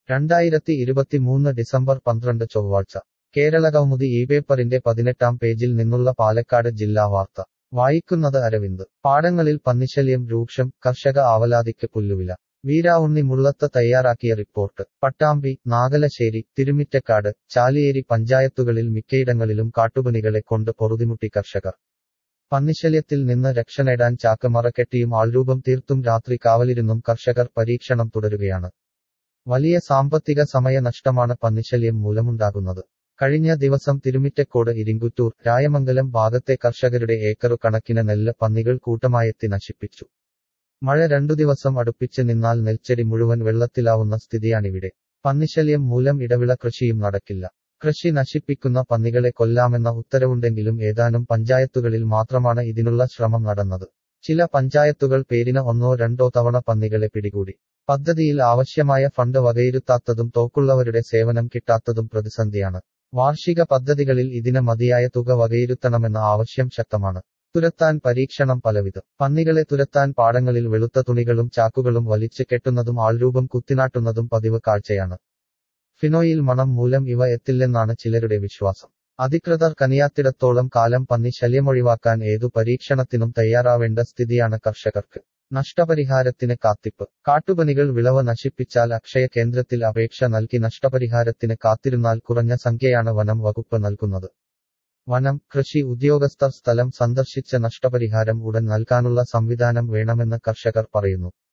2023 December 12 ചൊവ്വാഴ്ച കേരളകൗമുദി ഈ പേപ്പറിന്റെ 18-ാം പേജിൽ നിന്നുള്ള പാലക്കാട് ജില്ലാ വാർത്ത വായിക്കുന്നത് അരവിന്ദ്. പാടങ്ങളിൽ പന്നിശല്യം രൂക്ഷം, കർഷക ആവലാതിക്ക് പുല്ലുവില. വീരാവുണ്ണി മുള്ളത്ത് തയ്യാറാക്കിയ റിപ്പോർട്ട്. പട്ടാമ്പി, നാഗലശ്ശേരി, തിരുമിറ്റക്കാട്, ചാലിയേരി പഞ്ചായത്തുകളിൽ മിക്കയിടങ്ങളിലും കാട്ടുപന്നികളെ കൊണ്ട് പൊറുതിമുട്ടി കർഷകർ. പന്നിശല്യത്തിൽ നിന്ന് രക്ഷ നേടാൻ ചാക്ക് മറകെട്ടിയും ആൾരൂപം തീർത്തും രാത്രി കാവലിരുന്നും കർഷകർ പരീക്ഷണം തുടരുകയാണ്. വലിയ സാമ്പത്തിക സമയ നഷ്ടമാണ് പന്നിശല്യം മൂലമുണ്ടാകുന്നത്. കഴിഞ്ഞ ദിവസം തിരുമിറ്റക്കോട്, ഇരിങ്കുറ്റൂർ, രായമംഗലം ഭാഗത്തെ കർഷകരുടെ ഏക്കറു കണക്കിന് നെല്ല് പന്നികൾ കൂട്ടമായെത്തി നശിപ്പിച്ചു. മഴ 2 ദിവസം അടുപ്പിച്ച് നിന്നാൽ നെൽച്ചെടി മുഴുവൻ വെള്ളത്തിലാവുന്ന സ്ഥിതിയാണിവിടെ. പന്നിശല്യം മൂലം ഇടവിള കൃഷിയും നടക്കില്ല. കൃഷി നശിപ്പിക്കുന്ന പന്നികളെ കൊല്ലാമെന്ന ഉത്തരവുണ്ടെങ്കിലും ഏതാനും പഞ്ചായത്തുകളിൽ മാത്രമാണ് ഇതിനുള്ള ശ്രമം നടന്നത്. ചില പഞ്ചായത്തുകൾ പേരിന് 1-2 തവണ പന്നികളെ പിടികൂടി. പദ്ധതിയിൽ ആവശ്യമായ ഫണ്ട് വകയിരുത്താത്തതും തോക്കുള്ളവരുടെ സേവനം കിട്ടാത്തതും പ്രതിസന്ധിയാണ്. വാർഷിക പദ്ധതികളിൽ ഇതിന് മതിയായ തുക വകയിരുത്തണമെന്ന ആവശ്യം ശക്തമാണ്. തുരത്താൻ പരീക്ഷണം പലവിധം. പന്നികളെ തുരത്താൻ പാടങ്ങളിൽ വെളുത്ത തുണികളും ചാക്കുകളും വലിച്ചു കെട്ടുന്നതും ആൾരൂപം കുത്തിനാട്ടുന്നതും പതിവ് കാഴ്ചയാണ്. ഫിനോയിൽ മണം മൂലം ഇവ എത്തില്ലെന്നാണ് ചിലരുടെ വിശ്വാസം. അധികൃതർ കനിയാത്തിടത്തോളം കാലം പന്നി ശല്യമൊഴിവാക്കാൻ ഏതു പരീക്ഷണത്തിനും തയ്യാറാവേണ്ട സ്ഥിതിയാണ് കർഷകർക്ക്. നഷ്ടപരിഹാരത്തിന് കാത്തിപ്പ്. കാട്ടുപന്നികൾ വിളവ് നശിപ്പിച്ചാൽ അക്ഷയ കേന്ദ്രത്തിൽ അപേക്ഷ നൽകി നഷ്ടപരിഹാരത്തിന് കാത്തിരുന്നാൽ കുറഞ്ഞ സംഖ്യയാണ് വനം വകുപ്പ് നൽകുന്നത്. വനം, കൃഷി ഉദ്യോഗസ്ഥർ സ്ഥലം സന്ദർശിച്ച നഷ്ടപരിഹാരം ഉടൻ നൽകാനുള്ള സംവിധാനം വേണമെന്ന് കർഷകർ പറയുന്നു.